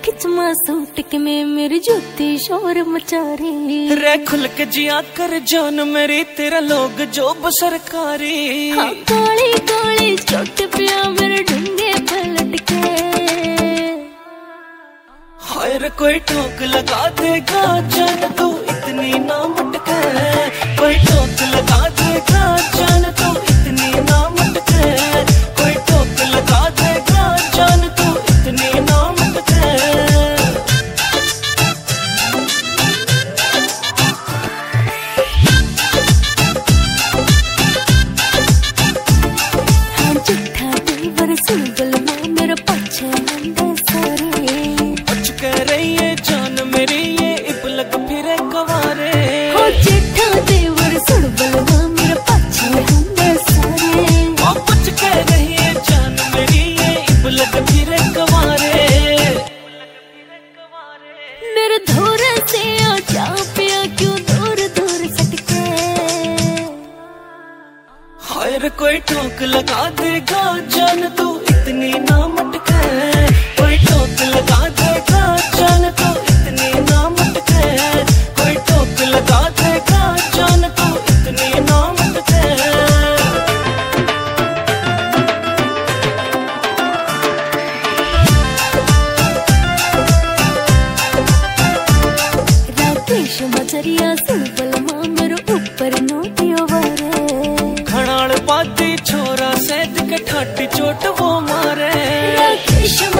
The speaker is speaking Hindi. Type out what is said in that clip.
खिचमा सूट के में मेरी जूती शोर मचा रही रे खुल के जिया कर जान मेरी तेरा लोग जो सरकारी हाँ काली काली चोट पिया मेरे ढूंढे पलट के हाय रे कोई ठोक लगा देगा जान तू इतनी ना मटके कोई ठोक लगा देगा जान तू इतनी ना मटके कोई ठोक लगा देगा जान तू इतनी ना मटके हाँ चिट्ठा देवर सुन बलमा मेरा पीछे लंडे सारे बच के रही है जान मेरी ये इब लग फिरे कवारे हाँ चिट्ठा देवर सुन बलमा मेरा पीछे लंडे सारे बच के रही है जान मेरी ये इब लग फिरे कवारे मेरे धोरे से आ जा पिया क्यों दूर दूर सटके हाय रे कोई ठोक लगा देगा जान तू इतनी ना मटके कोई ठोक लगा देगा जान तू इतनी ना मटके कोई ठोक लगा देगा जान तू इतनी ना मटके राकेश मजरिया सुन बलमा मेरे ऊपर नोटियो वारे खणाल पाती छोरा सैद के ठाटी चोट वो मारे राकेश